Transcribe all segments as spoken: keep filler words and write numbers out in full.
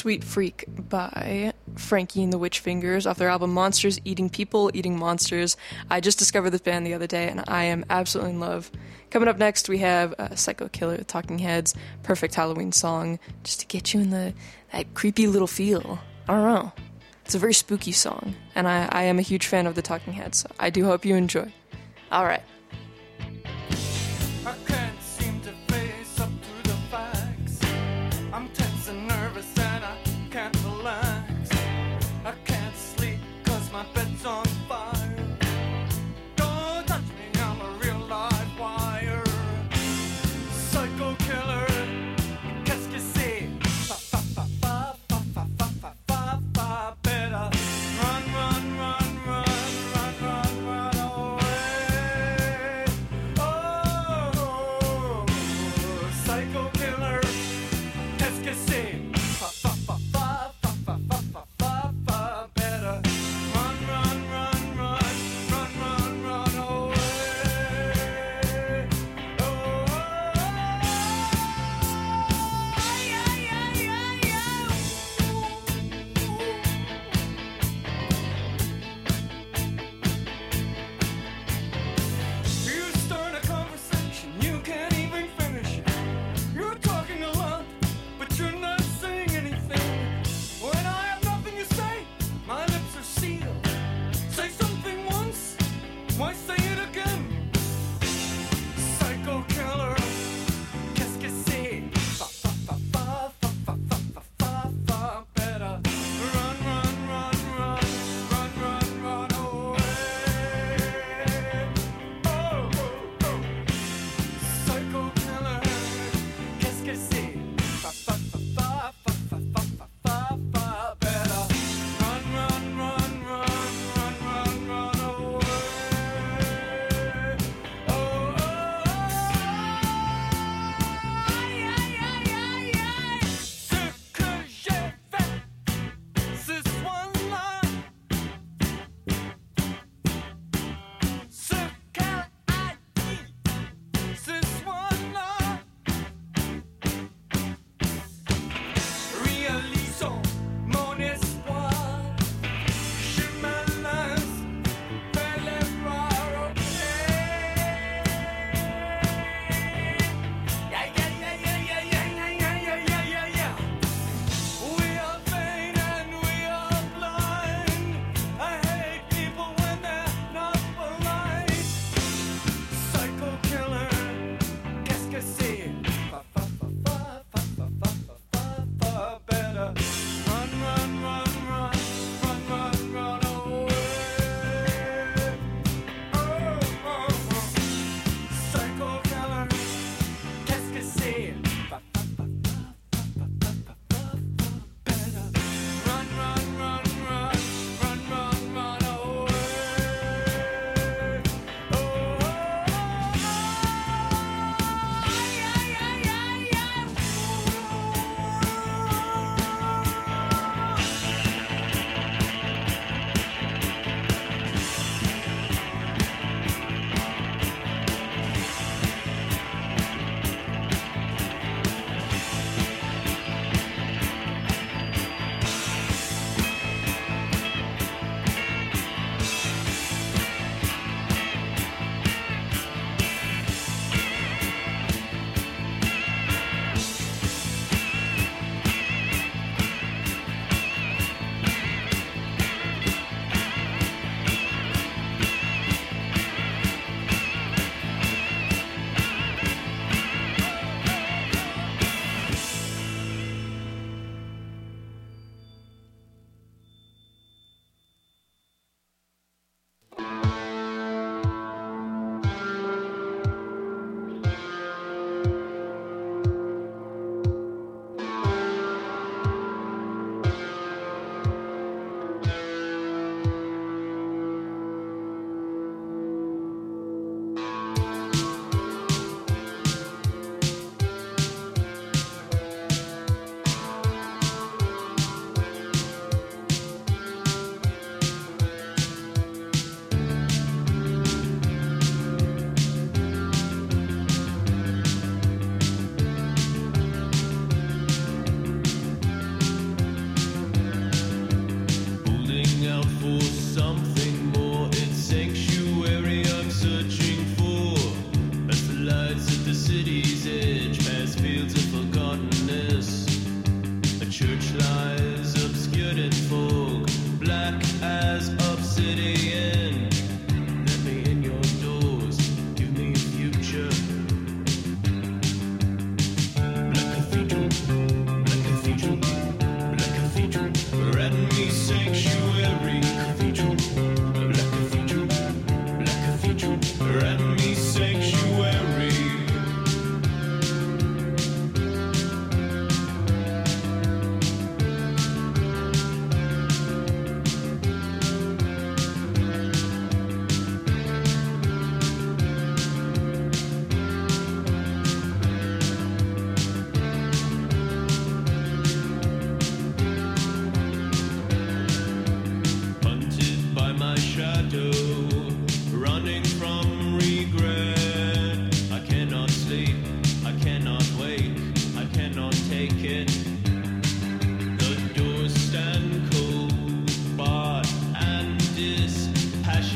Sweet Freak by Frankie and the Witch Fingers off their album Monsters Eating People, Eating Monsters. I just discovered this band the other day, and I am absolutely in love. Coming up next, we have uh, Psycho Killer, the Talking Heads, perfect Halloween song, just to get you in the that creepy little feel. I don't know. It's a very spooky song, and I, I am a huge fan of the Talking Heads, so I do hope you enjoy. All right. I can't seem to face up to the facts. I'm tense and nervous and I can't relax. I can't sleep cause my bed's on fire. Don't touch me, I'm a real live wire. Psycho killer, qu'est-ce que c'est? Fa fa fa fa fa fa fa fa fa fa. Better run, run, run, run, run, run, run away.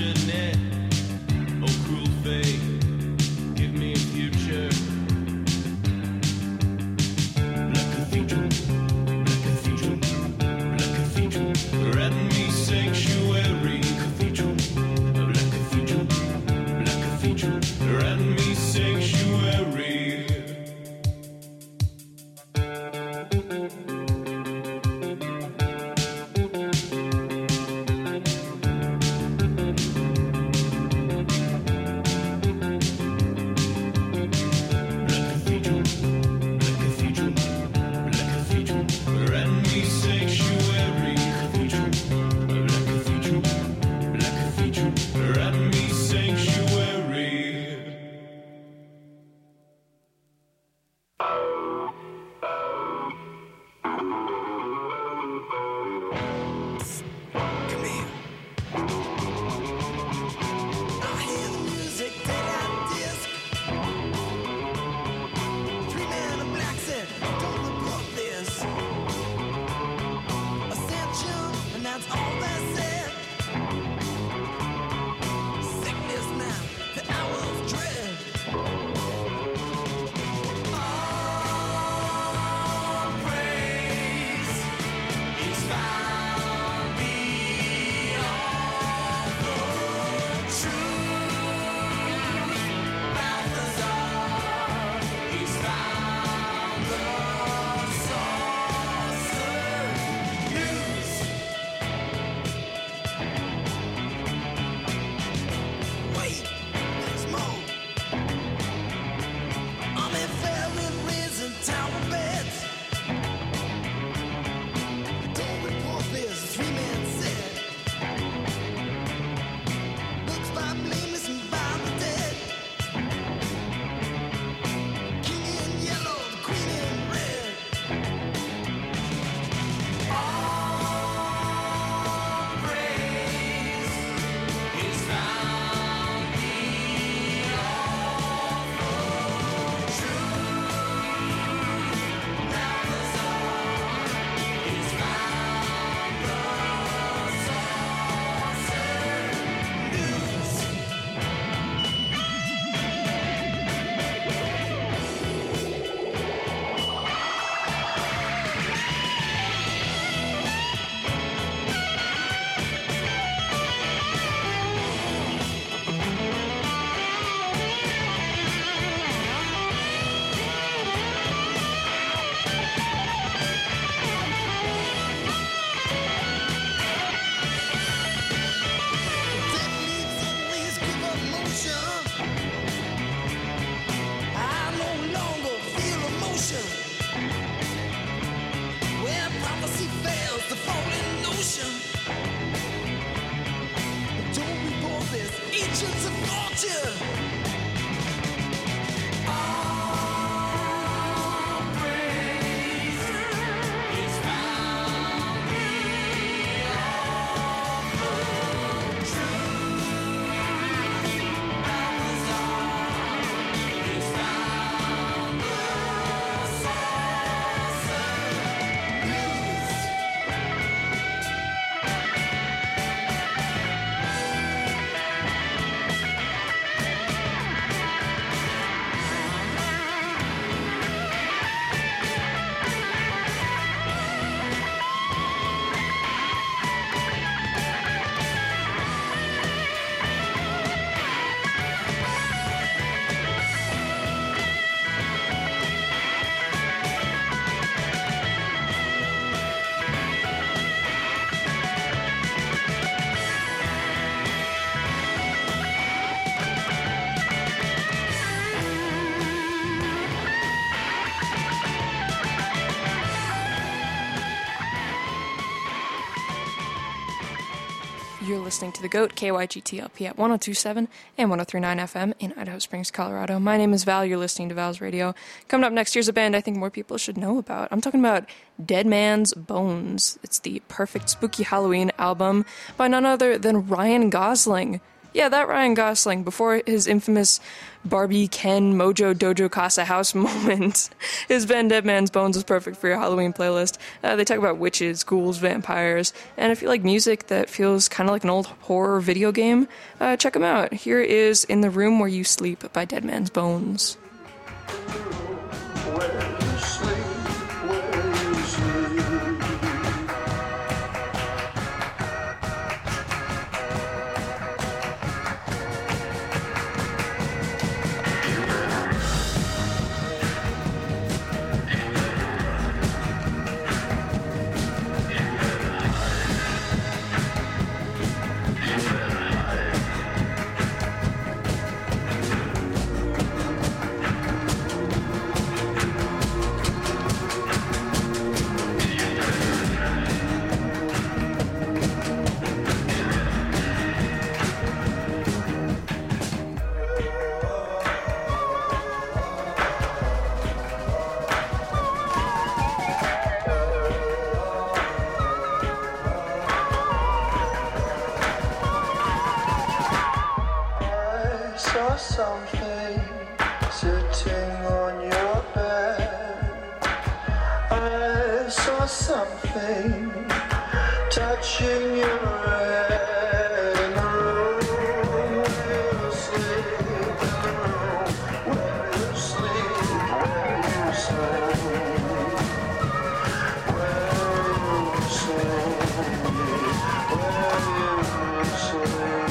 internet. Oh, cruel fate, give me a future. Black cathedral, black cathedral, black cathedral. Grant me sanctuary. Cathedral, black cathedral, black cathedral. Grant me sanctuary. You're listening to The Goat, K Y G T L P at one oh two point seven and one oh three point nine F M in Idaho Springs, Colorado. My name is Val. You're listening to Val's Radio. Coming up next, here's a band I think more people should know about. I'm talking about Dead Man's Bones. It's the perfect spooky Halloween album by none other than Ryan Gosling. Yeah, that Ryan Gosling, before his infamous Barbie, Ken, Mojo, Dojo, Casa House moment, his band Dead Man's Bones is perfect for your Halloween playlist. Uh, they talk about witches, ghouls, vampires, and if you like music that feels kind of like an old horror video game, uh, check them out. Here is In the Room Where You Sleep by Dead Man's Bones. Something sitting on your bed. I saw something touching your head. In the room where you sleep, in the room where you sleep, where you sleep, where you sleep, where you sleep.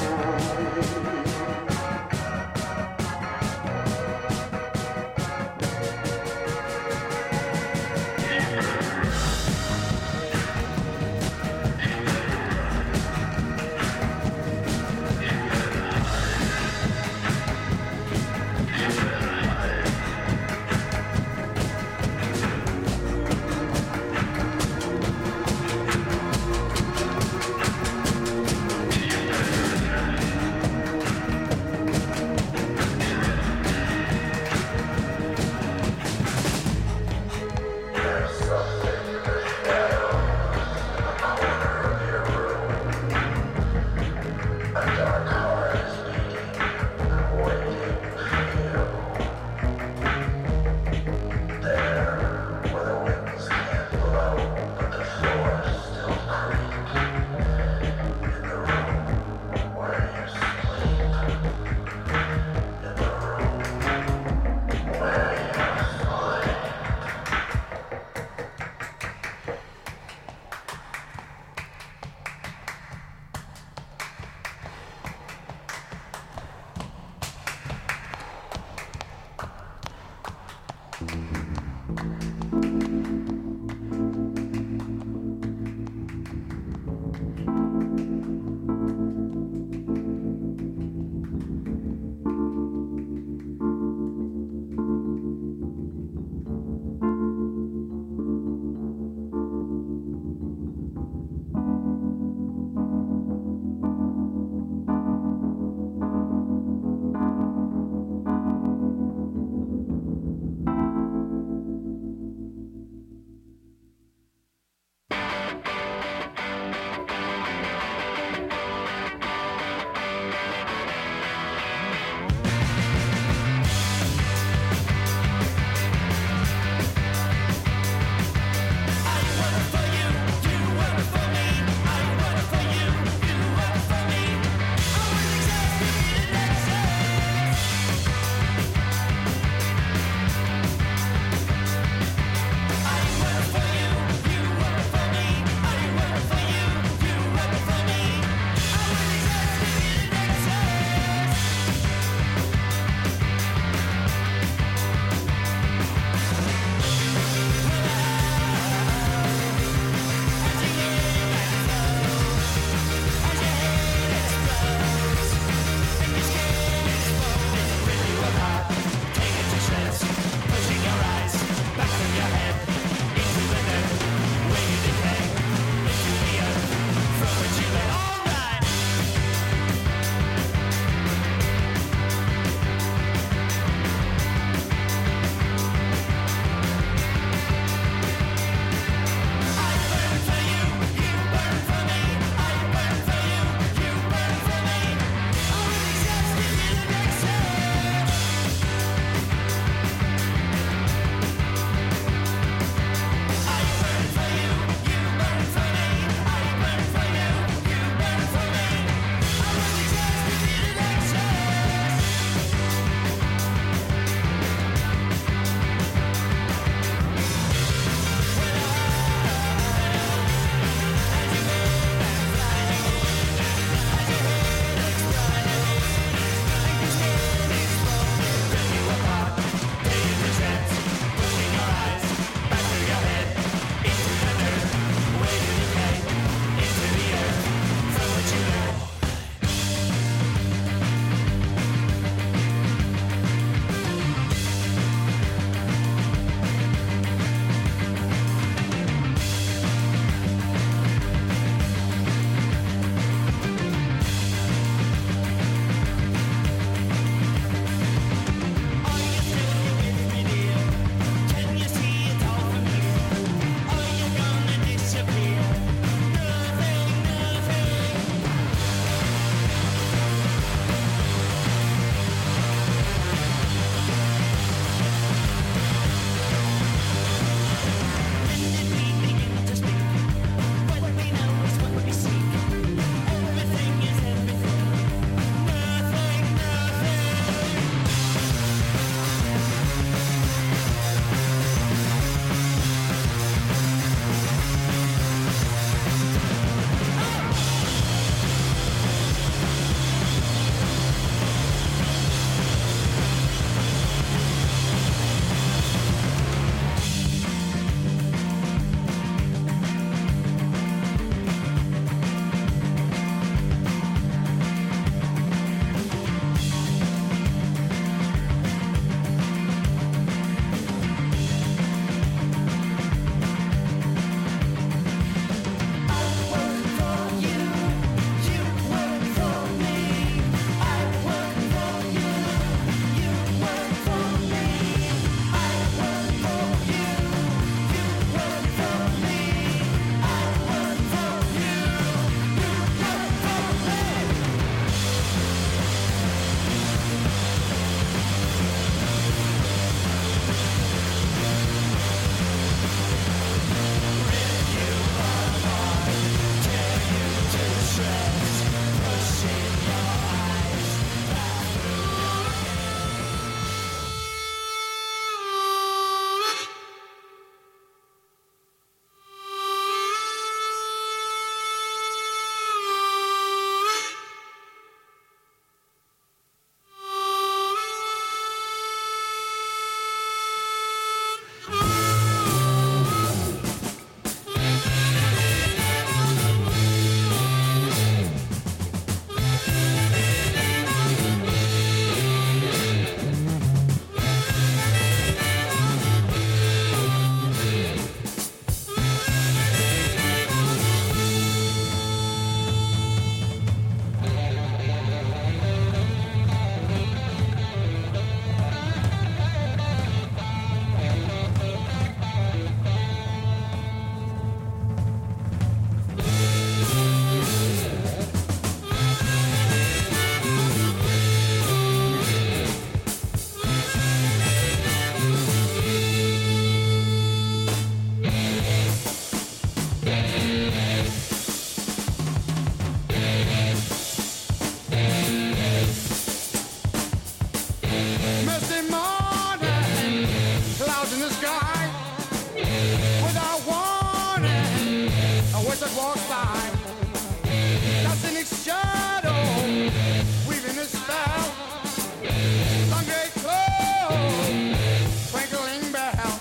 wizard walks by, casting its shadow, weaving a spell. Long gray clothes, twinkling bell.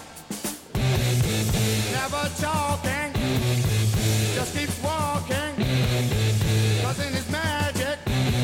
Never talking, just keeps walking, causing his magic.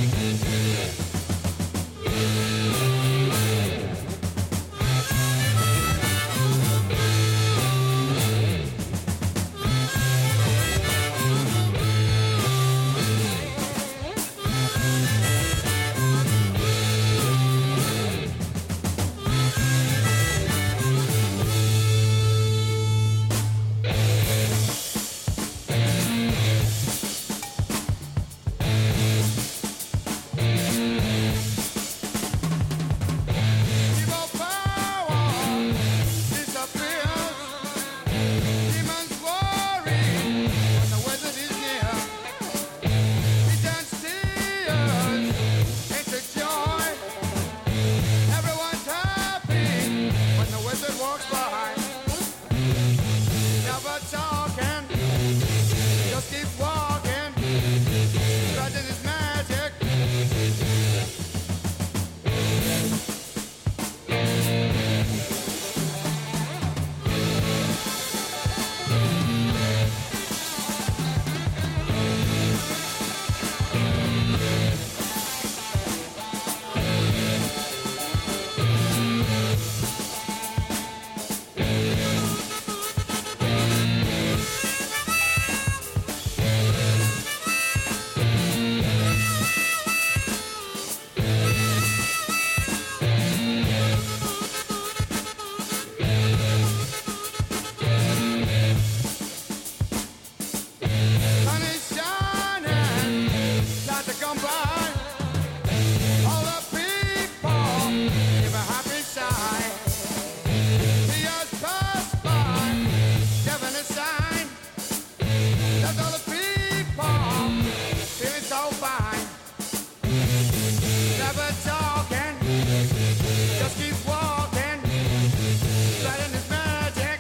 Evil power disappears. Demons worry when the wizard is near. He turns tears into joy. Everyone's happy when the wizard walks by. Never talking, just keeps walking, spreading his magic. Sun is shining, time to come by. All the people give a happy sigh. The years pass by, giving a sign. That's all the people feeling so fine. Never talking, just keep walking, spreading his magic.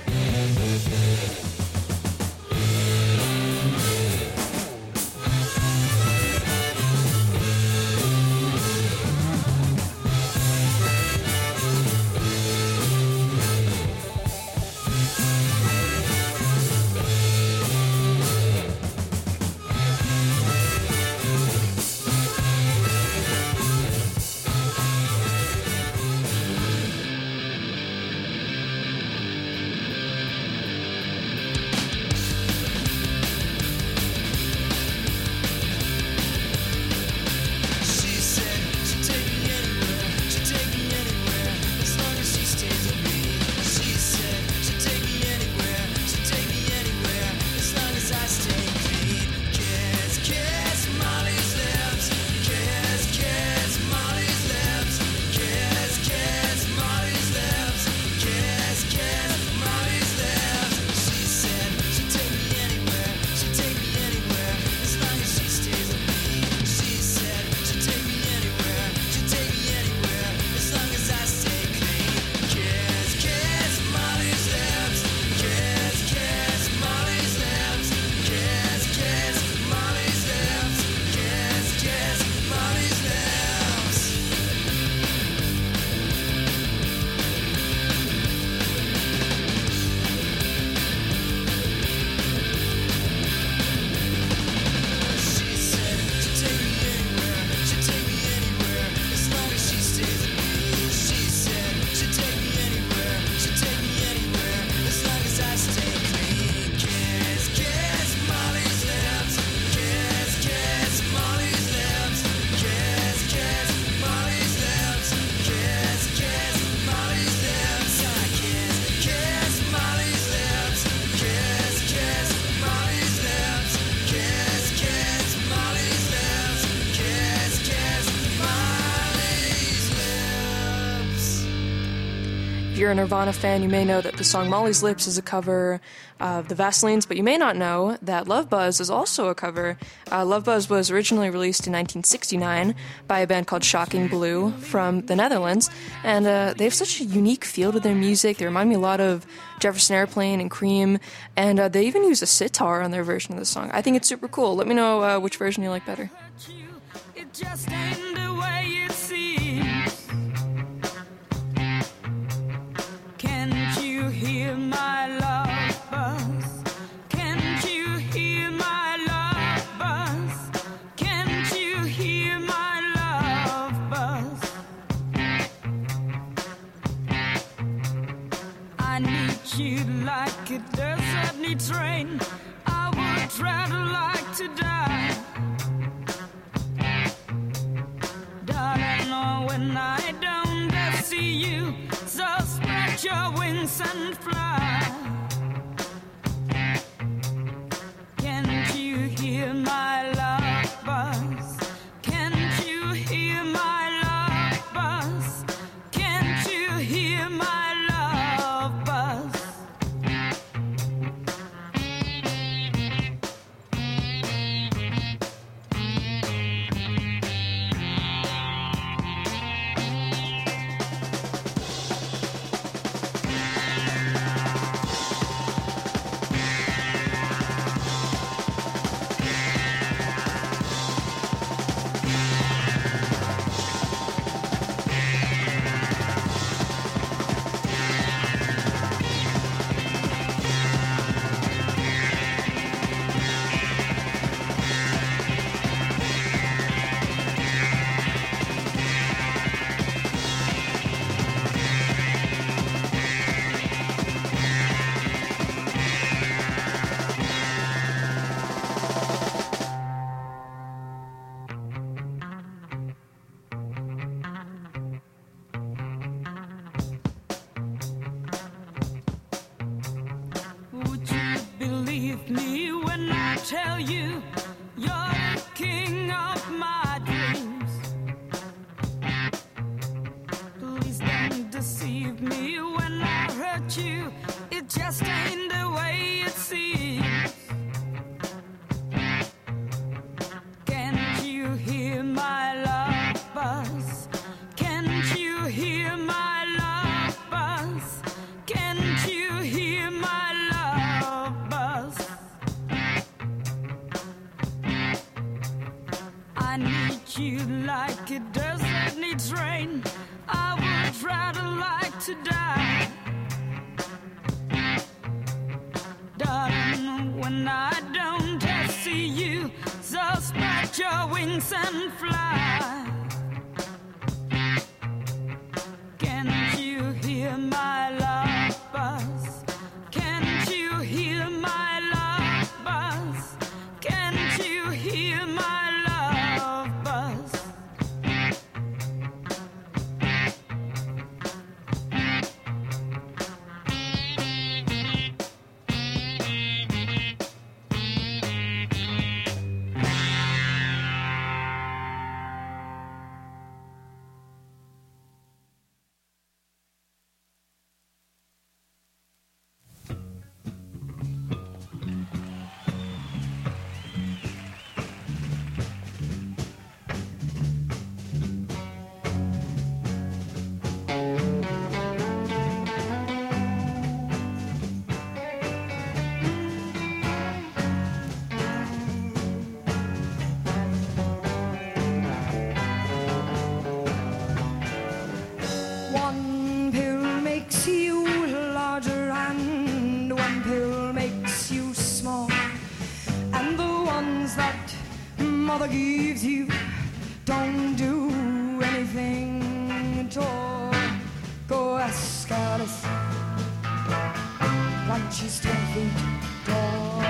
you're a Nirvana fan, you may know that the song Molly's Lips is a cover of the Vaselines, but you may not know that Love Buzz is also a cover. Uh, Love Buzz was originally released in nineteen sixty-nine by a band called Shocking Blue from the Netherlands, and uh, they have such a unique feel to their music. They remind me a lot of Jefferson Airplane and Cream, and uh, they even use a sitar on their version of the song. I think it's super cool. Let me know uh, which version you like better. It just ain't the way it seems. Can't you hear my love buzz? Can't you hear my love buzz? Can't you hear my love buzz? I need you like a desert need train. I would rather like to die. When I don't dare see you, so spread your wings and fly. Can't you hear my love buzz? Can't you hear my love buzz? Can't you hear my love buzz? Tell you, you're the king of my dreams. Please don't deceive me when I hurt you. It just ain't the way it seems. Can't you hear my love buzz? Can't you hear my love buzz? Can't you hear my love buzz? I need you like a desert needs rain. I would rather like to die. Darling, when I don't dare see you, so spread your wings and fly. Can't you hear my love buzz? Can't you hear my love buzz? Can't you hear my love buzz? One pill makes you larger and one pill makes you small. And the ones that mother gives you don't do anything at all. Go ask Alice when she's ten feet tall.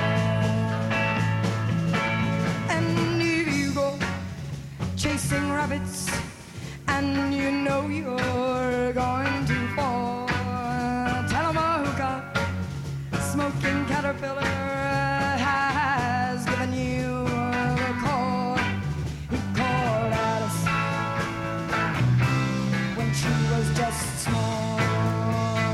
And if you go chasing rabbits and you know you're going to fall, tell 'em a hookah smoking caterpillar has given you a call. He called Alice when she was just small.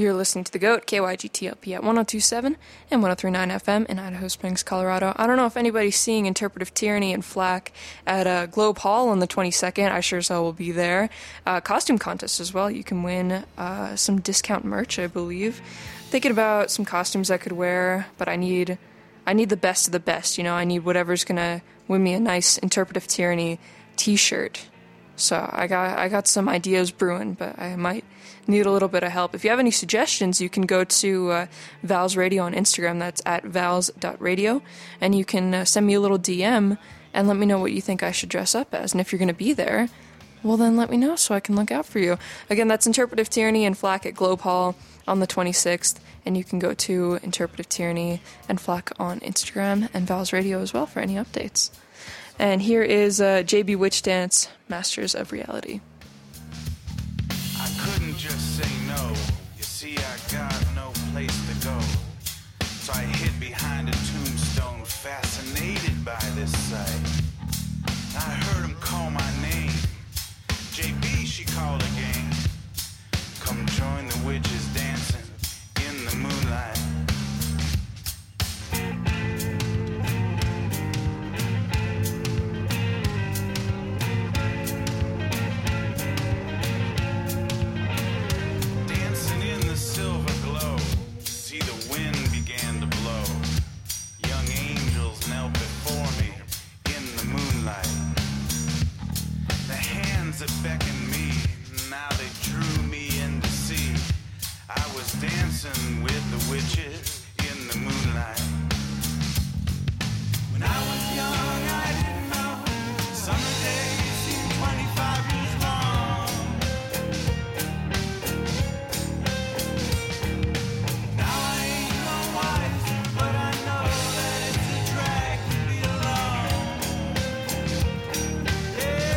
You're listening to The Goat, K Y G T L P at one oh two point seven and one oh three point nine F M in Idaho Springs, Colorado. I don't know if anybody's seeing Interpretive Tyranny and Flack at uh, Globe Hall on the twenty-second. I sure as hell will be there. Uh, costume contest as well. You can win uh, some discount merch, I believe. Thinking about some costumes I could wear, but I need I need the best of the best, you know? I need whatever's gonna win me a nice Interpretive Tyranny t-shirt. So I got I got some ideas brewing, but I might need a little bit of help. If you have any suggestions, you can go to uh, Val's Radio on Instagram. That's at vals dot radio, and you can uh, send me a little D M and let me know what you think I should dress up as. And if you're going to be there, well, then let me know so I can look out for you. Again, that's Interpretive Tyranny and Flack at Globe Hall on the twenty-sixth, and you can go to Interpretive Tyranny and Flack on Instagram and Val's Radio as well for any updates. And here is uh, J B Witch Dance, Masters of Reality. I couldn't just say no. You see, I got no place to go. So I hid behind a tombstone, fascinated by this sight. I heard him call my name. J B, she called again. Come join the witches dancing in the moonlight. That beckoned me, now they drew me in to see. I was dancing with the witches in the moonlight. When I was young, I didn't know summer days seemed twenty-five years long. Now I ain't no wiser, but I know that it's a drag to be alone. Yeah.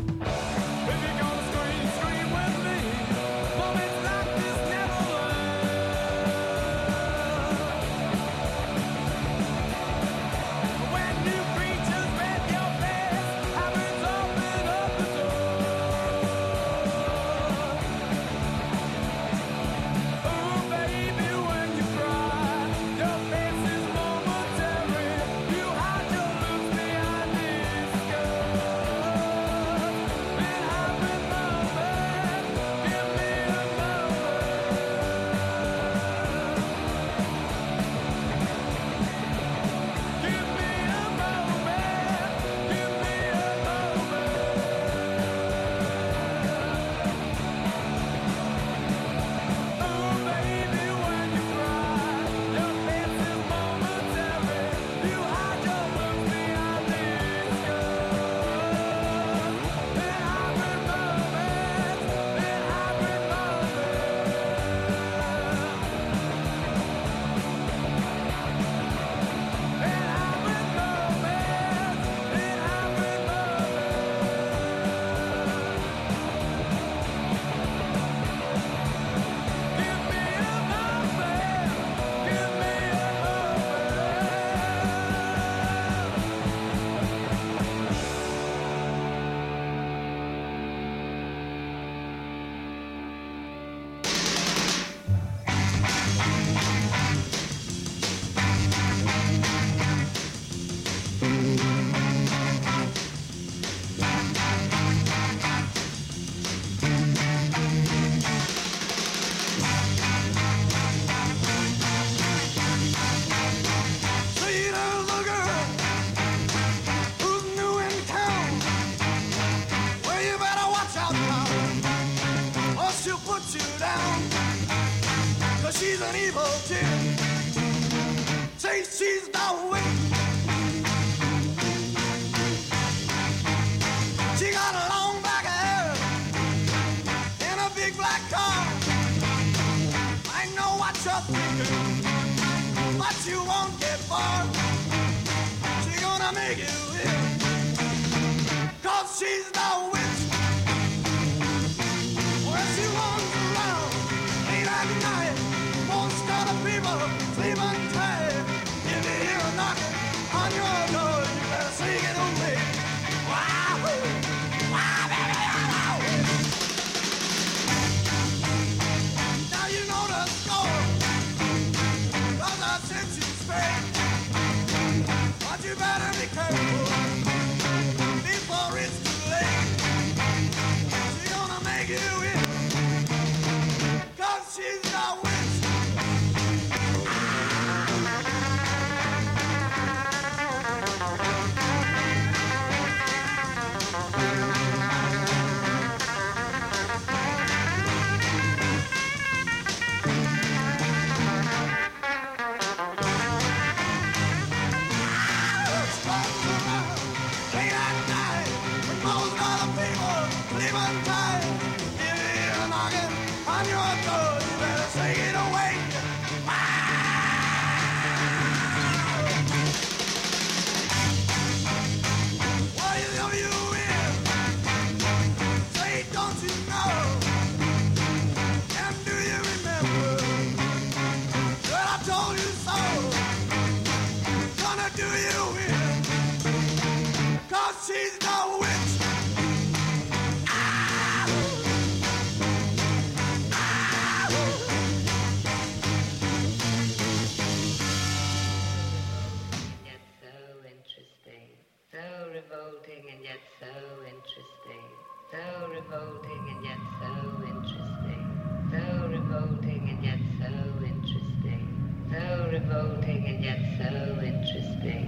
Baby, gonna scream, scream with me. Moments like this never were. put you down, 'cause she's an evil chick. Say she's the witch. She got a long black hair and a big black car. I know what you're thinking, but you won't get far. She's gonna make you ill, 'cause she's the witch. Well, she runs around late at night, most of the people sleeping tight. If you hear a knocking on your door, you better sneak it away. Wow, wow, baby, wow. Now you know the score, 'cause I sent you straight. But you better be careful before it's too late. She's gonna make you in, 'cause she's the witch. She's the witch. Ah! Ah! Yet so interesting, so revolting and yet so interesting, so revolting and yet so interesting, so revolting and yet so interesting, so revolting and yet so interesting.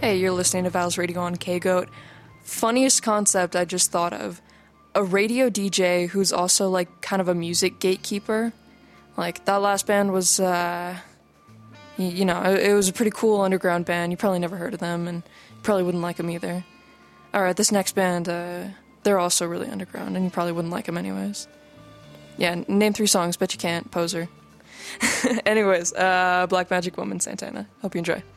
Hey, you're listening to Val's Radio on K-Goat. Funniest concept I just thought of. A radio D J who's also, like, kind of a music gatekeeper. Like, that last band was, uh... y- You know, it, it was a pretty cool underground band. You probably never heard of them, and you probably wouldn't like them either. Alright, this next band, uh... they're also really underground, and you probably wouldn't like them anyways. Yeah, n- name three songs, bet you can't, poser. Anyways, uh, Black Magic Woman, Santana. Hope you enjoy.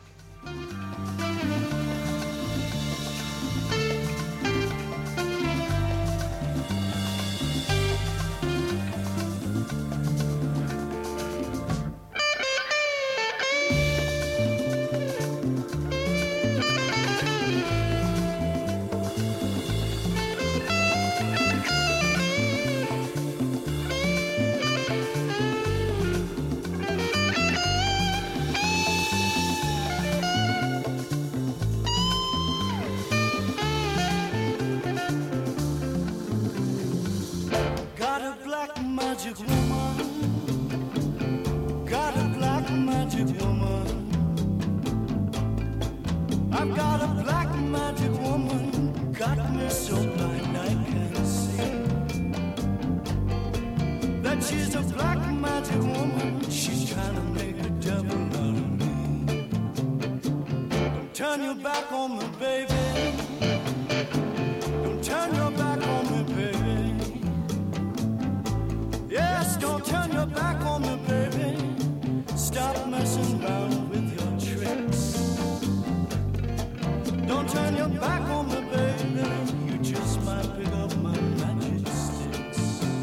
Got a black magic woman. Got a black magic woman. I've got a black magic woman. Got me so blind I can't see. That she's a black magic woman. She's trying to make a devil out of me. Don't turn your back on me, baby. Don't turn your back on me, baby. Yes, don't turn your back on me, baby. Stop messing around with your tricks. Don't turn your back on me, baby. You just might pick up my magic sticks.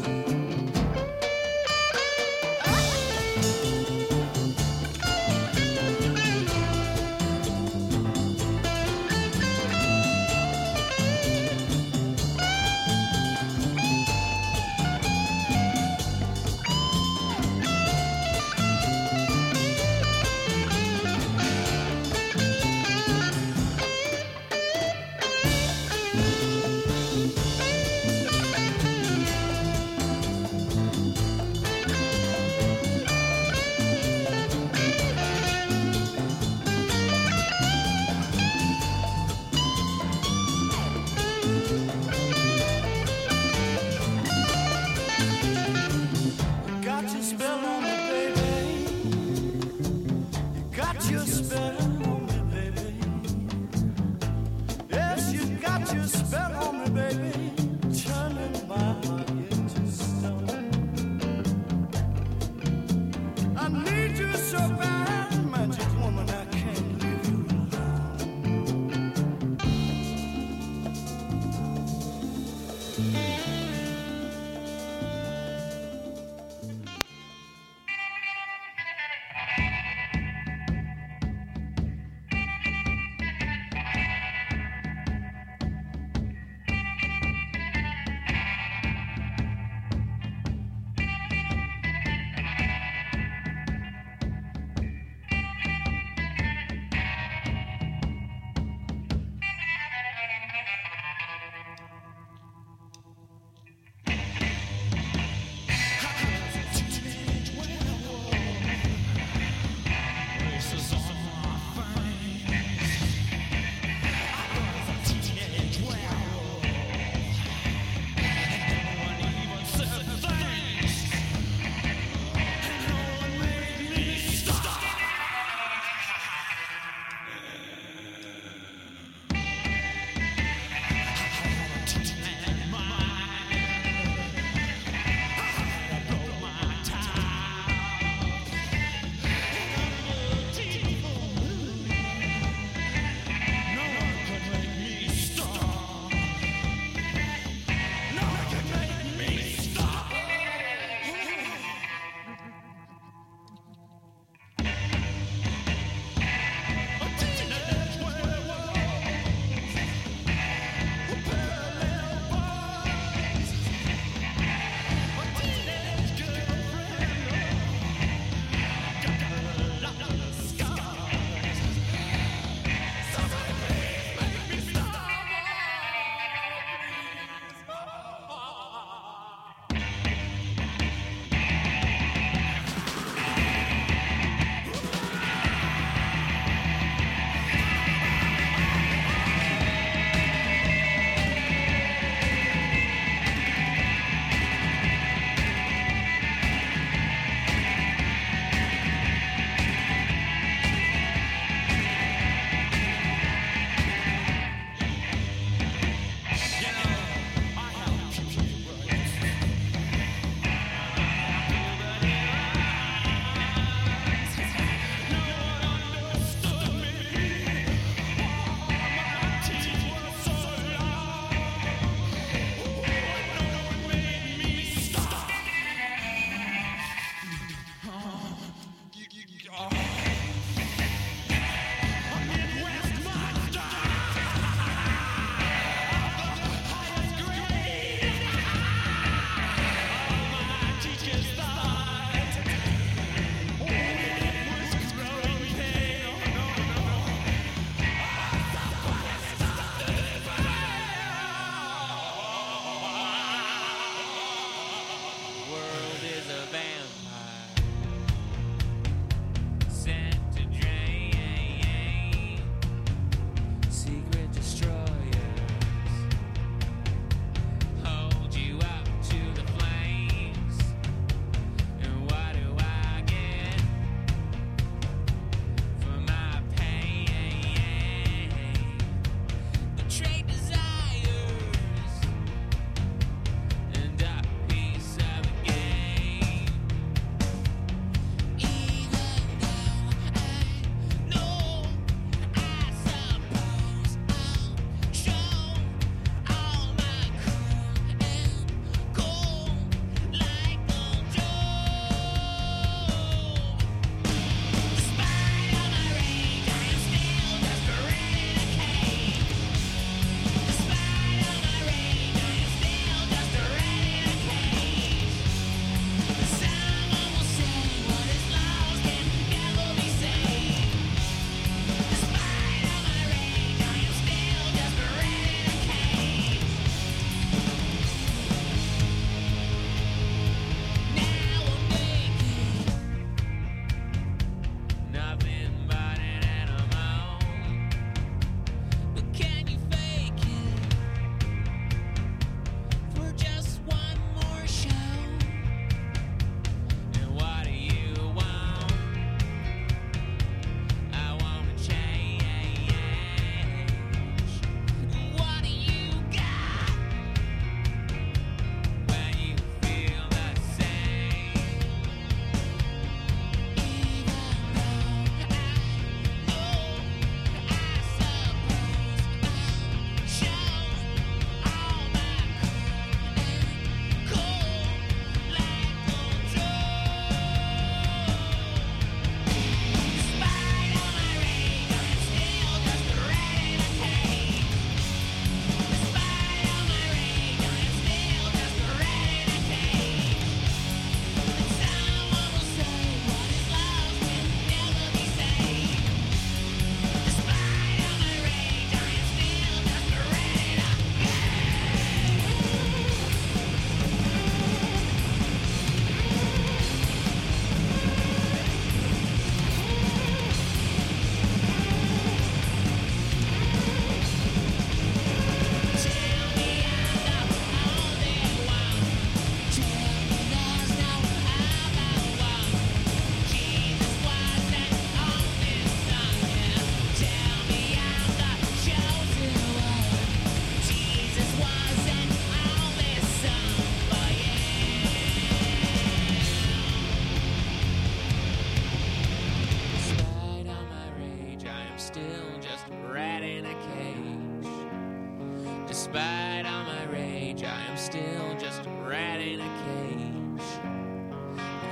Got your spell on me, baby. You got your spell on me, baby. Yes, you got your spell on me, baby. Turning my heart into stone. I need you so bad, magic woman. I can't leave you alone.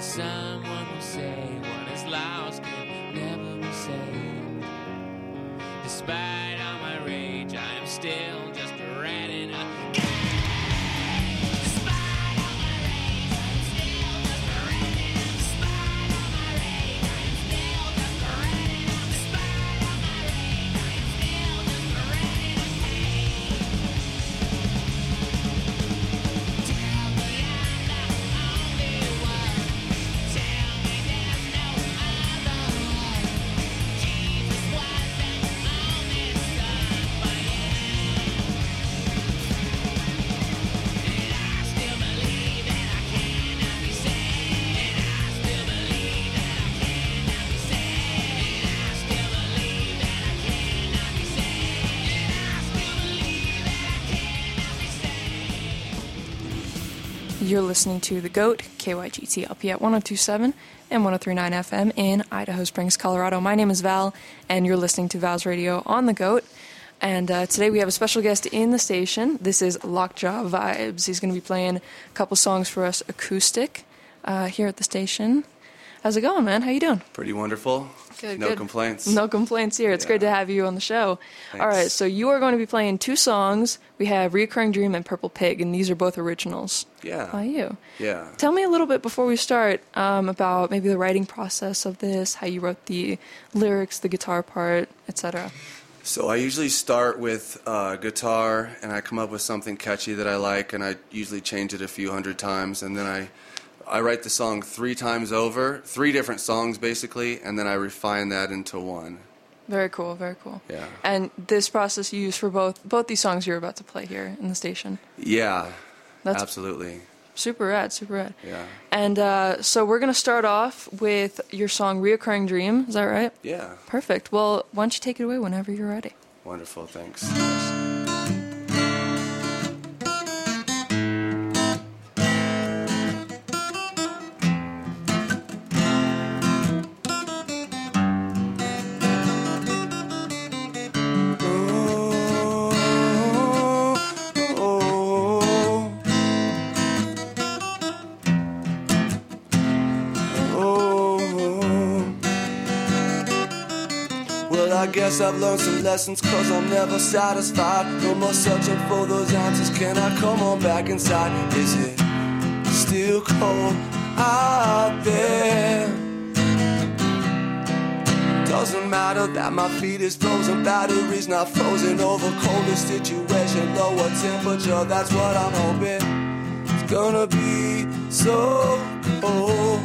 someone will say what is lost can never be saved. Despite all my rage, I am still just a rat in a You're listening to The Goat, K Y G T L P at one oh two point seven and one oh three point nine F M in Idaho Springs, Colorado. My name is Val, and you're listening to Val's Radio on The Goat. And uh, today we have a special guest in the station. This is Lockjaw Vibes. He's going to be playing a couple songs for us acoustic uh, here at the station. How's it going, man? How you doing? Pretty wonderful. Good, no good. complaints. No complaints here. It's Yeah. great to have you on the show. Thanks. All right, so you are going to be playing two songs. We have Reoccurring Dream and Purple Pig, and these are both originals Yeah. by you. Yeah. Tell me a little bit before we start um, about maybe the writing process of this, how you wrote the lyrics, the guitar part, et cetera. So I usually start with uh, guitar, and I come up with something catchy that I like, and I usually change it a few hundred times, and then I I write the song three times over, three different songs basically, and then I refine that into one. Very cool, very cool. Yeah. And this process you use for both both these songs you're about to play here in the station. Yeah. That's absolutely. super rad, super rad. Yeah. And uh, so we're going to start off with your song Reoccurring Dream. Is that right? Yeah. Perfect. Well, why don't you take it away whenever you're ready? Wonderful. Thanks. I guess I've learned some lessons, cause I'm never satisfied. No more searching for those answers. Can I come on back inside? Is it still cold out there? Doesn't matter that my feet is frozen, batteries not frozen over colder situation, lower temperature, that's what I'm hoping. It's gonna be so cold.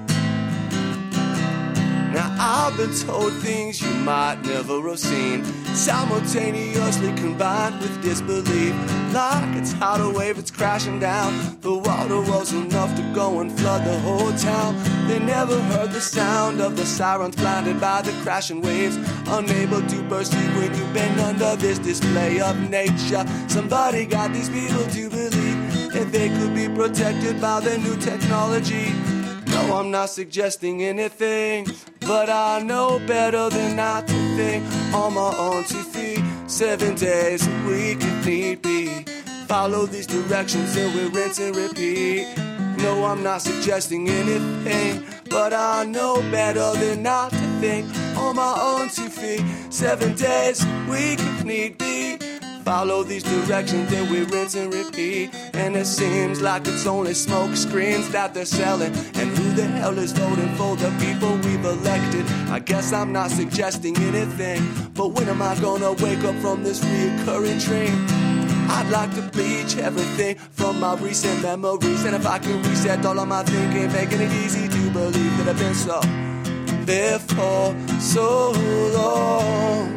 Now I've been told things you might never have seen, simultaneously combined with disbelief. Like a tidal wave that's crashing down, the water was enough to go and flood the whole town. They never heard the sound of the sirens, blinded by the crashing waves, unable to perceive when you've been under this display of nature. Somebody got these people to believe that they could be protected by the new technology. No, I'm not suggesting anything, but I know better than not to think on my own two feet, seven days a week if need be. Follow these directions and we rinse and repeat. No, I'm not suggesting anything, but I know better than not to think on my own two feet, seven days a week if need be. Follow these directions, then we rinse and repeat. And it seems like it's only smoke screens that they're selling. And who the hell is voting for the people we've elected? I guess I'm not suggesting anything, but when am I gonna wake up from this reoccurring dream? I'd like to bleach everything from my recent memories, and if I can reset all of my thinking, making it easy to believe that I've been so there for so long.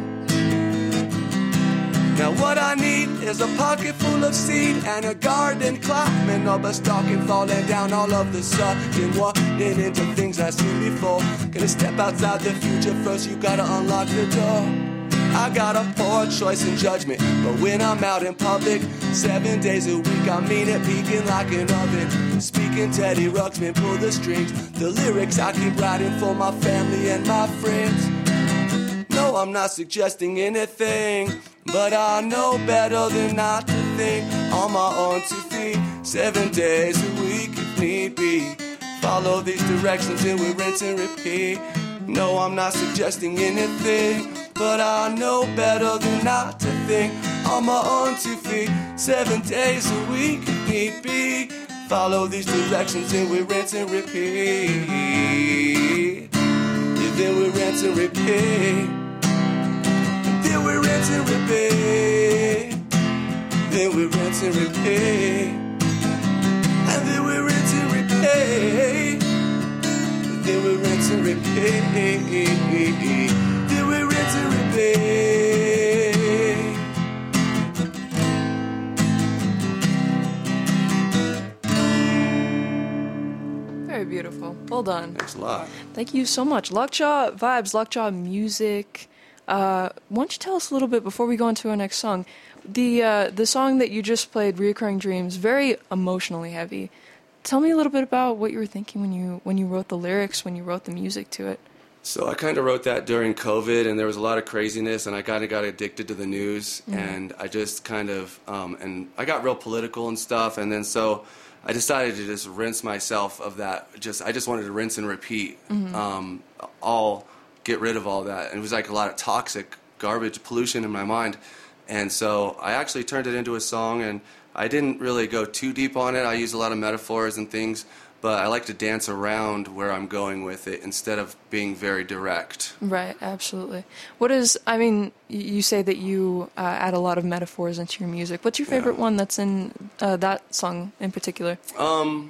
Now what I need is a pocket full of seed and a garden climbing up a stalking, falling down all of the sudden, walking into things I've seen before. Gonna step outside the future, first you gotta unlock the door. I got a poor choice in judgment, but when I'm out in public, seven days a week, I mean it, peaking like an oven. Speaking Teddy Ruxpin, pull the strings, the lyrics I keep writing for my family and my friends. No, I'm not suggesting anything, but I know better than not to think on my own two feet, seven days a week if need be. Follow these directions and we rinse and repeat. No, I'm not suggesting anything, but I know better than not to think on my own two feet, seven days a week if need be. Follow these directions and we rinse and repeat. And then we rinse and repeat. And then we rinse and repeat. Then we rinse and repeat. And then we rinse and repeat. And then we rinse and repeat. Then we rinse and repeat. Very beautiful. Well done. Thanks a lot. Thank you so much. Lockjaw Vibes, Lockjaw Music. Uh, why don't you tell us a little bit before we go into our next song? The uh, the song that you just played, Reoccurring Dreams, very emotionally heavy. Tell me a little bit about what you were thinking when you when you wrote the lyrics, when you wrote the music to it. So I kind of wrote that during COVID, and there was a lot of craziness, and I kind of got addicted to the news, mm-hmm. and I just kind of, um, and I got real political and stuff, and then so I decided to just rinse myself of that. Just I just wanted to rinse and repeat, mm-hmm. um, all get rid of all that, and it was like a lot of toxic garbage, pollution in my mind, and so I actually turned it into a song, and I didn't really go too deep on it. I used a lot of metaphors and things. But I like to dance around where I'm going with it instead of being very direct. Right, absolutely. What is, I mean, you say that you uh, add a lot of metaphors into your music. What's your favorite yeah. one that's in uh, that song in particular? Um,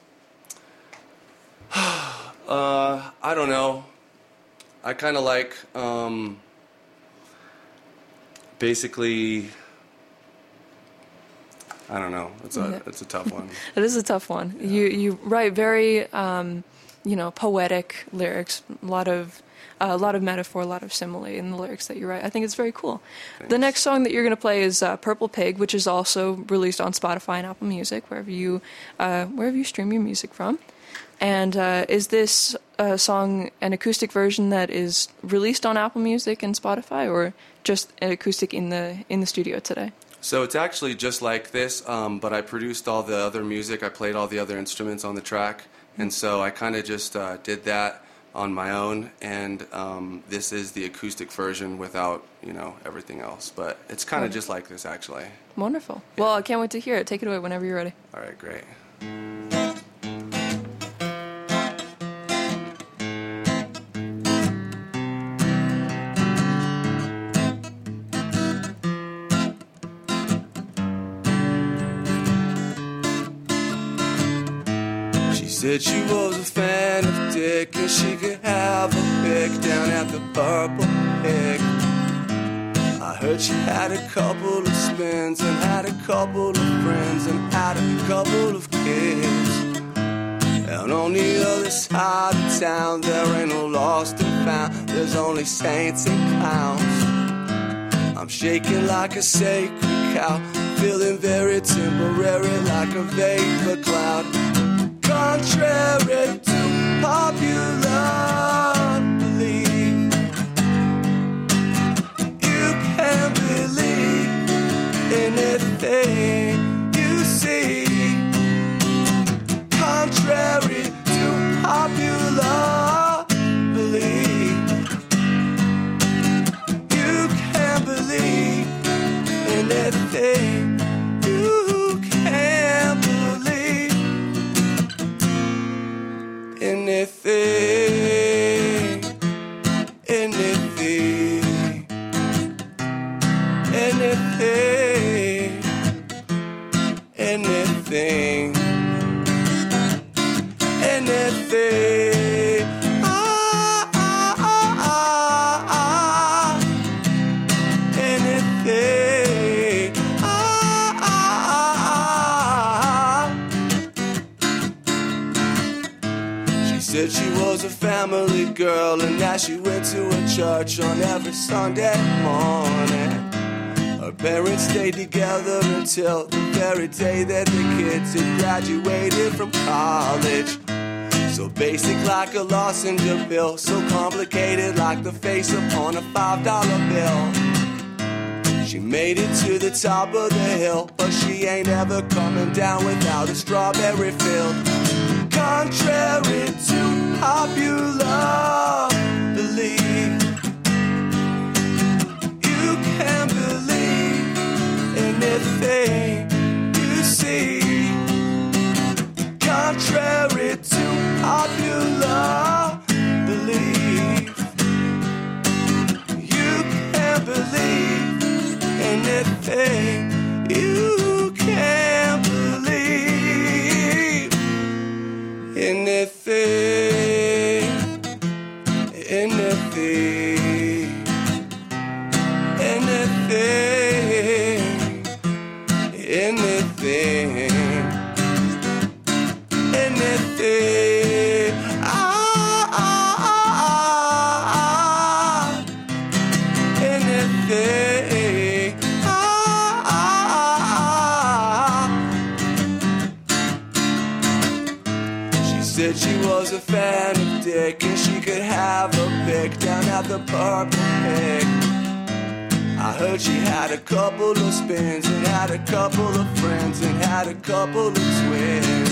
uh, I don't know. I kind of like, um, basically... I don't know. It's a yeah. it's a tough one. It is a tough one. Yeah. You you write very um, you know poetic lyrics. A lot of uh, a lot of metaphor, a lot of simile in the lyrics that you write. I think it's very cool. Thanks. The next song that you're going to play is uh, Purple Pig, which is also released on Spotify and Apple Music, wherever you uh, wherever you stream your music from. And uh, is this uh, song an acoustic version that is released on Apple Music and Spotify, or just an acoustic in the in the studio today? So it's actually just like this, um, but I produced all the other music. I played all the other instruments on the track, and so I kind of just uh, did that on my own. And um, this is the acoustic version without, you know, everything else. But it's kind of just like this, actually. Wonderful. Yeah. Well, I can't wait to hear it. Take it away whenever you're ready. All right, great. Said she was a fan of Dick and she could have a pick down at the Purple Pig. I heard she had a couple of spins and had a couple of friends and had a couple of kids. And on the other side of town there ain't no lost and found. There's only saints and clowns. I'm shaking like a sacred cow, feeling very temporary like a vapor cloud. Contrary to popular belief, you can believe anything you see. Contrary to popular belief, you can believe anything. You can believe anything, anything, anything, anything, anything. Ah, ah, ah, ah, ah. Anything. Ah, ah, ah, ah. She said she was a family girl and that she went to a church on every Sunday morning. Her parents stayed together until the very day that the kids had graduated from college. So basic like a lozenge pill, so complicated like the face upon a five dollar bill. She made it to the top of the hill, but she ain't ever coming down without a strawberry field. contrary to popular belief. You can believe anything you see, contrary to popular belief. You can believe anything you can believe. Anything, anything, anything, anything, anything. Ah, ah, ah, ah, anything. Ah, ah, ah. She said she was a fan of Dick and she could have a pick down at the Purple Pig. I heard she had a couple of spins and had a couple of friends and had a couple of twins.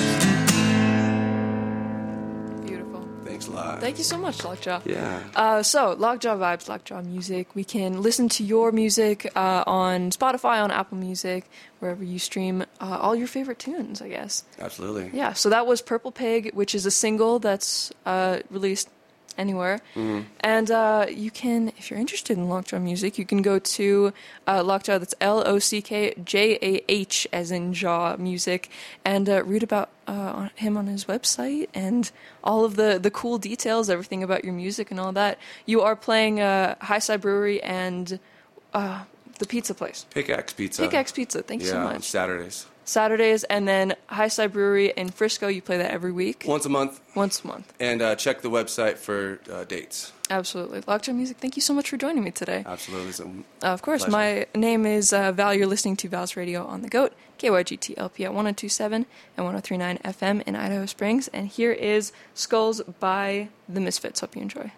Beautiful. Thanks a lot. Thank you so much, Lockjaw. Yeah. Uh, so, Lockjaw Vibes, Lockjaw Music. We can listen to your music uh, on Spotify, on Apple Music, wherever you stream uh, all your favorite tunes, I guess. Absolutely. Yeah, so that was Purple Pig, which is a single that's uh, released anywhere. Mhm. And uh, you can, if you're interested in Lockjaw music, you can go to uh, Lockjaw, that's L O C K J A H, as in Jaw Music, and uh, read about uh, him on his website and all of the, the cool details, everything about your music and all that. You are playing uh, High Side Brewery and uh, the pizza place. Pickaxe Pizza. Pickaxe Pizza, thank you yeah, so on much. Saturdays. Saturdays, and then High Side Brewery in Frisco, you play that every week? Once a month. Once a month. And uh, check the website for uh, dates. Absolutely. Lockjaw Music, thank you so much for joining me today. Absolutely. It's a Uh, of course, pleasure. my name is uh, Val. You're listening to Val's Radio on the Goat, K Y G T L P at one oh two point seven and one oh three point nine F M in Idaho Springs. And here is Skulls by The Misfits. Hope you enjoy.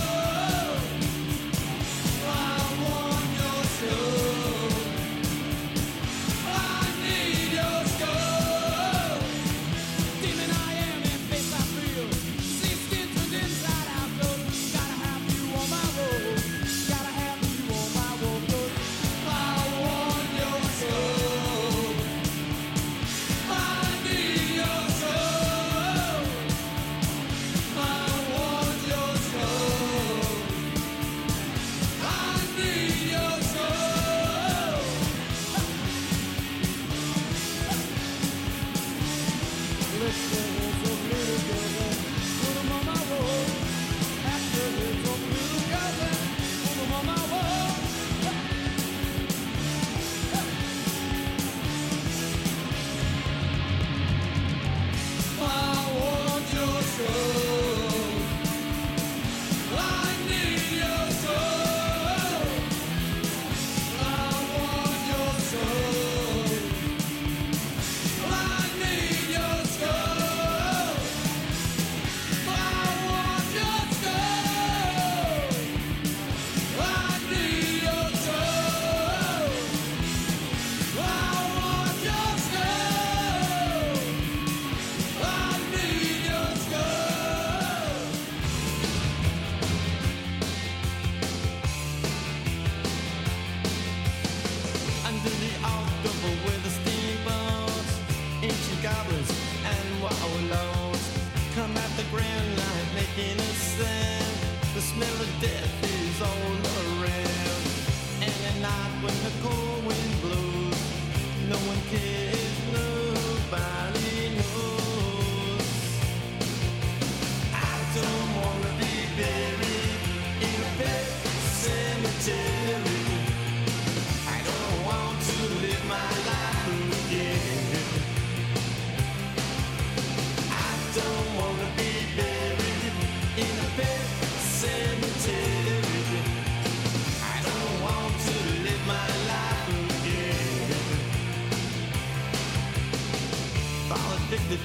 I want your soul.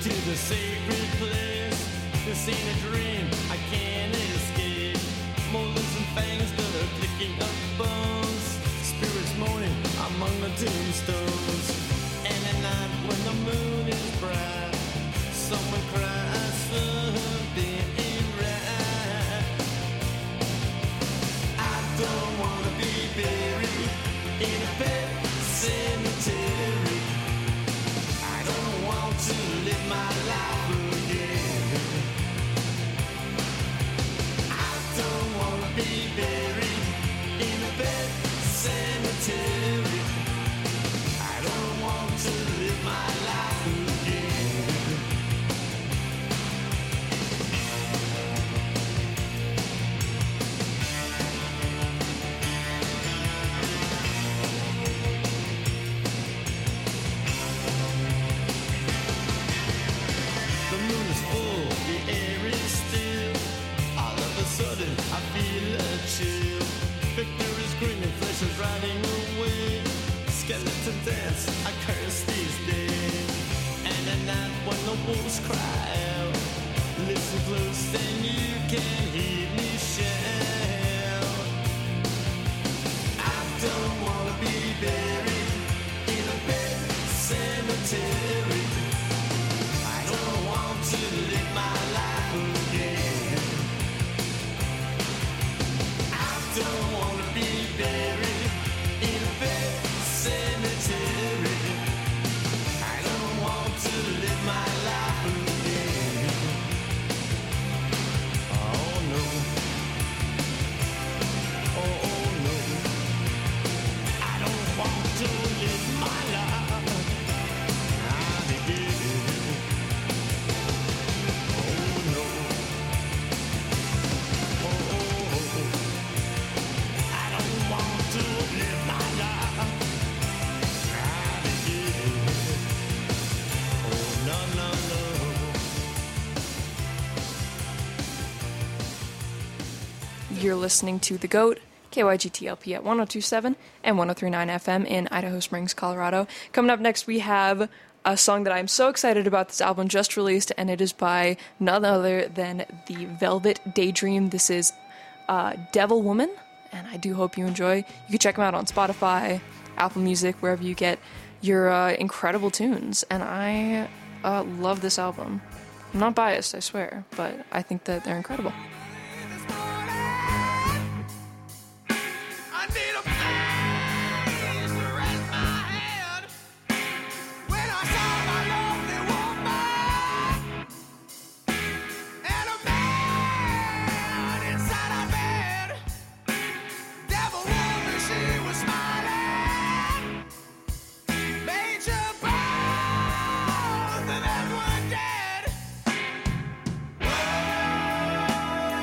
to the sacred place. This ain't a dream, I can't escape. Molars and fangs that are picking up bones. Spirits moaning among the tombstones. And at night when the moon is bright, someone cries something ain't right. I don't wanna be buried in a pet cemetery. I don't want to live my life again. I don't wanna be buried in a pet cemetery. I don't want to live my life again. The moon is full, the air is still. All of a sudden, I feel a chill. Victor is grinning, flesh is riding away. Skeleton dance, I curse these days. And at night when the wolves cry out, listen close and you can hear me shout. I don't wanna be buried in a pet cemetery. I don't want to live my life again. I don't wanna be buried in a pet cemetery. I don't want to live my life again. Oh no. Oh, oh no. I don't want to live my life again. Oh no. Oh, oh, oh. I don't want to live my life again. Oh no, no, no. You're listening to The Goat, K Y G T L P at one oh two point seven and one oh three point nine F M in Idaho Springs, Colorado. Coming up next, we have a song that I'm so excited about. This album just released, and it is by none other than the Velvet Daydream. This is uh, Devil Woman, and I do hope you enjoy. You can check them out on Spotify, Apple Music, wherever you get your uh, incredible tunes. And I uh, love this album. I'm not biased, I swear, but I think that they're incredible. I need a place to rest my head. When I saw my lovely woman and a man inside our bed, devil woman, she was smiling, major bones and then were dead. Whoa.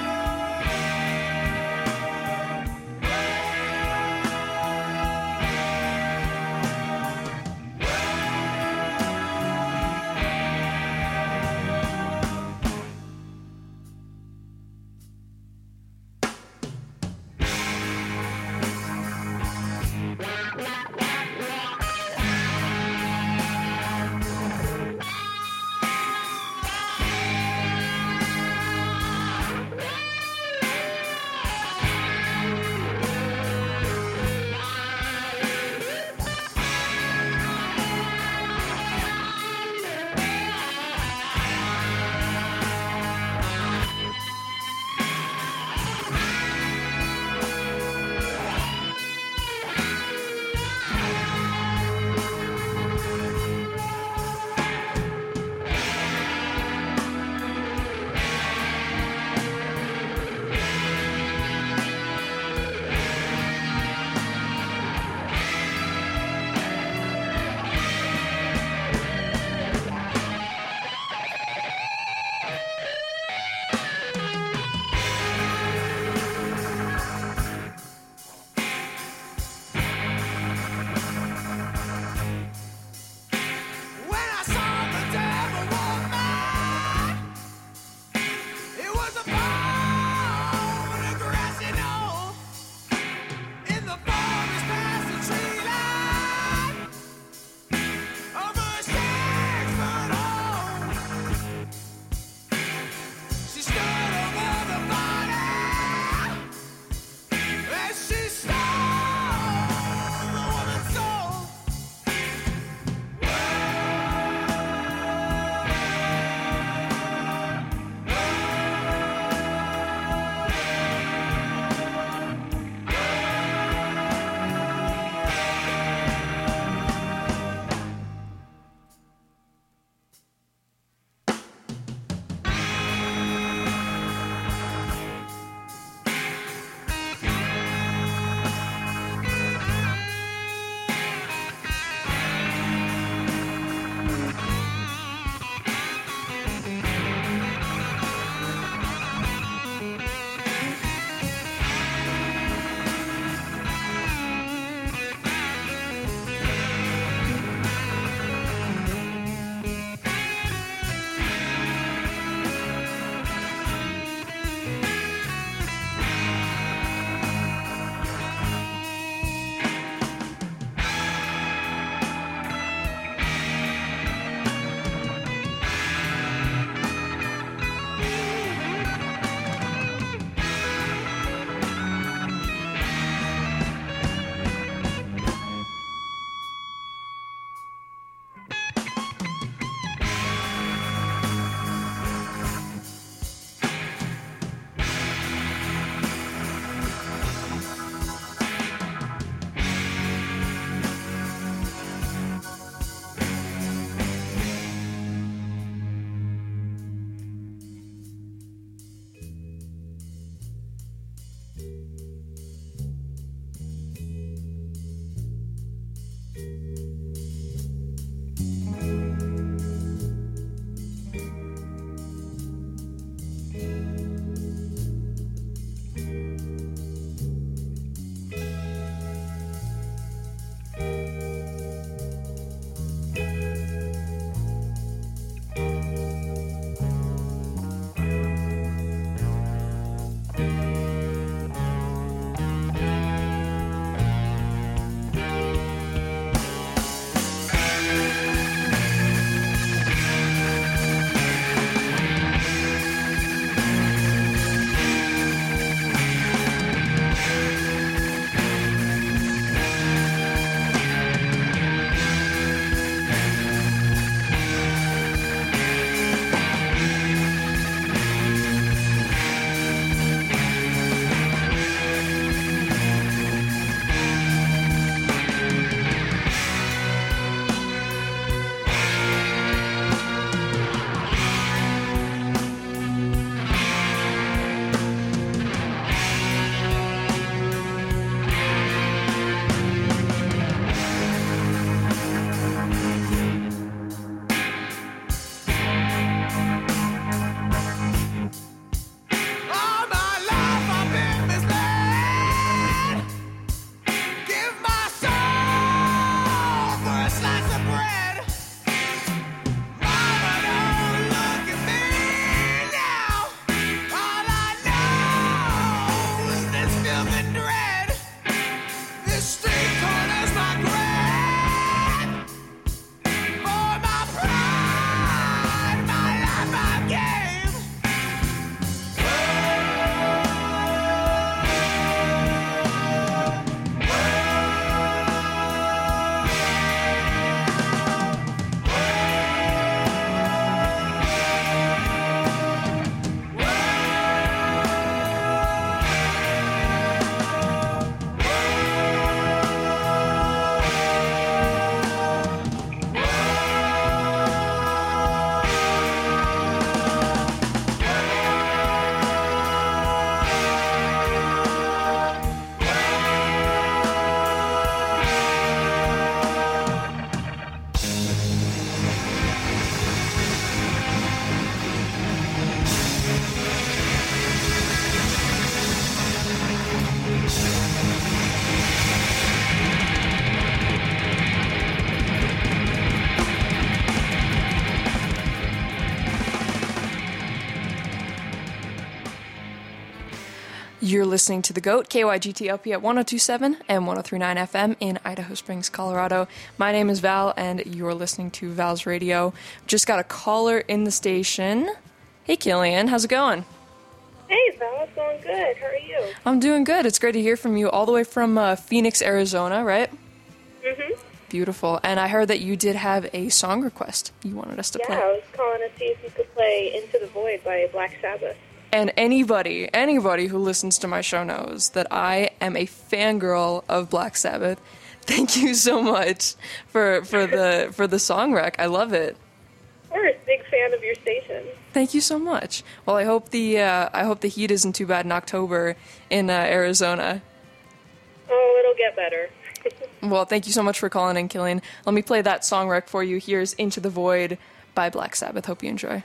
You're listening to The Goat, K Y G T L P at one oh two point seven and one oh three point nine F M in Idaho Springs, Colorado. My name is Val, and you're listening to Val's Radio. Just got a caller in the station. Hey, Killian, how's it going? Hey, Val, it's going good. How are you? I'm doing good. It's great to hear from you all the way from uh, Phoenix, Arizona, right? Mm-hmm. Beautiful. And I heard that you did have a song request you wanted us to yeah, play. Yeah, I was calling to see if you could play Into the Void by Black Sabbath. And anybody, anybody who listens to my show knows that I am a fangirl of Black Sabbath. Thank you so much for for the for the song rec. I love it. Of course, big fan of your station. Thank you so much. Well, I hope the uh, I hope the heat isn't too bad in October in uh, Arizona. Oh, it'll get better. Well, thank you so much for calling in, Killian. Let me play that song rec for you. Here's Into the Void by Black Sabbath. Hope you enjoy.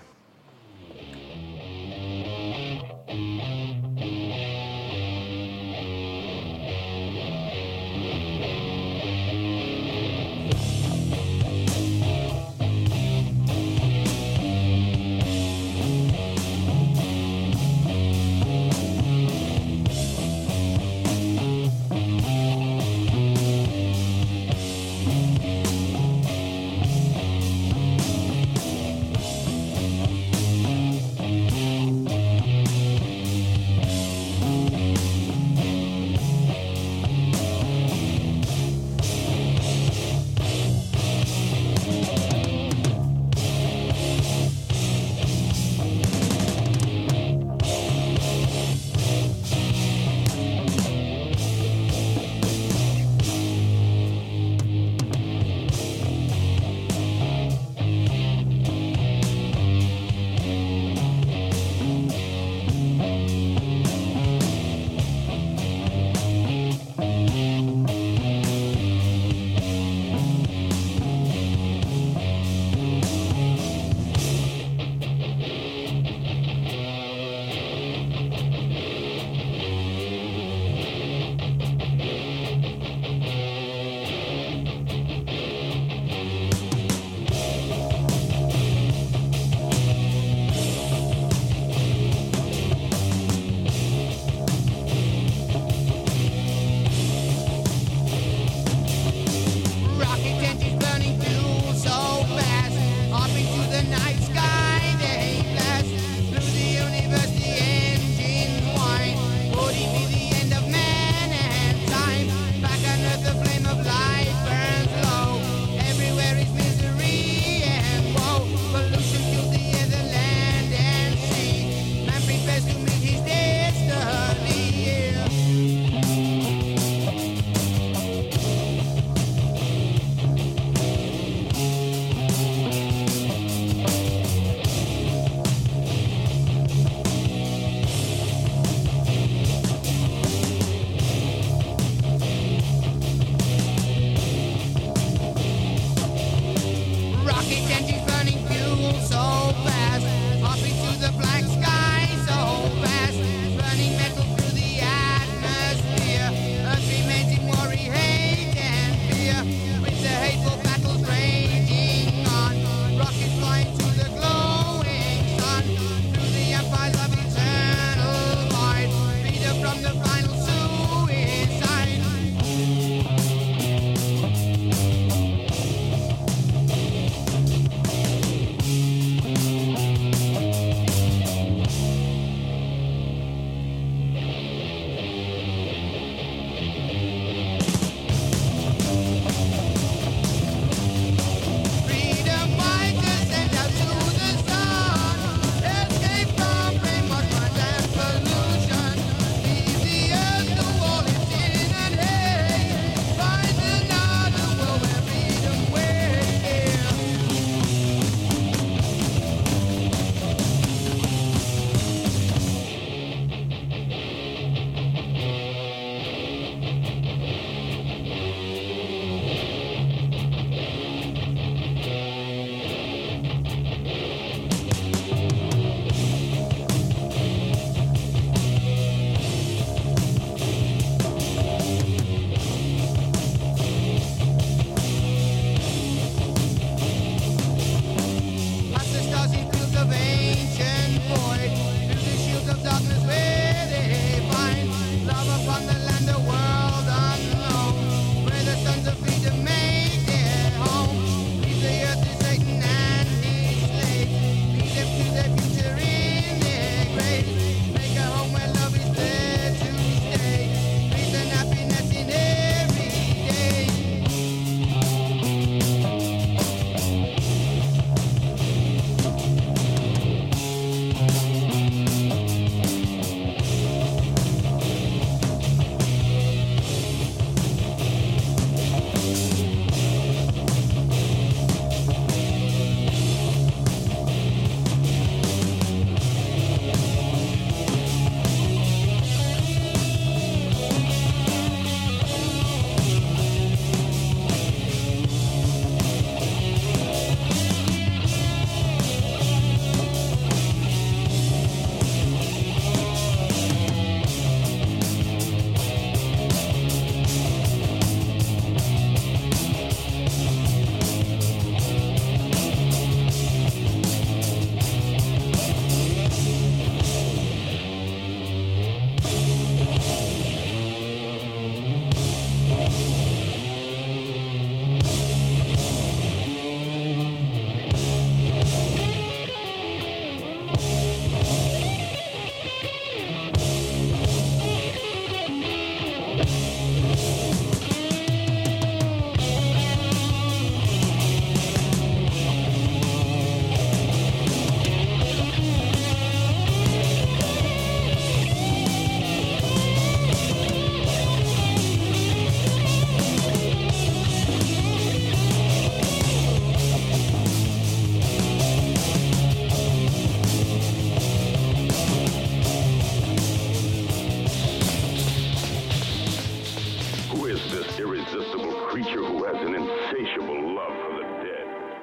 who has an insatiable love for the dead.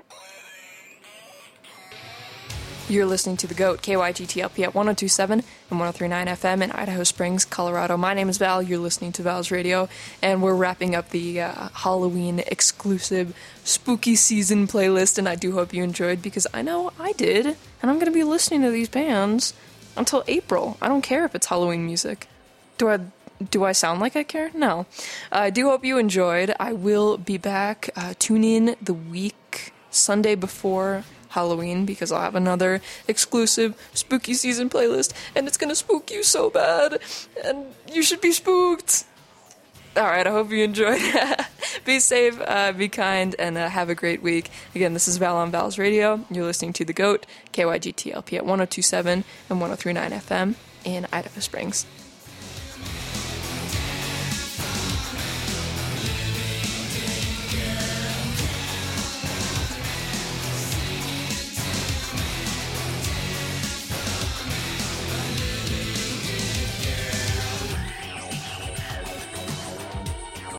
You're listening to The Goat, K Y G T L P at one oh two point seven and one oh three point nine F M in Idaho Springs, Colorado. My name is Val, you're listening to Val's Radio, and we're wrapping up the uh, Halloween exclusive spooky season playlist, and I do hope you enjoyed, because I know I did, and I'm going to be listening to these bands until April. I don't care if it's Halloween music. Do I... Do I sound like I care? No. Uh, I do hope you enjoyed. I will be back. Uh, tune in the week, Sunday before Halloween, because I'll have another exclusive spooky season playlist, and it's gonna spook you so bad, and you should be spooked. Alright, I hope you enjoyed. Be safe, uh, be kind, and uh, have a great week. Again, this is Val on Val's Radio. You're listening to The Goat, K Y G T L P at one oh two point seven and one oh three point nine F M in Idaho Springs.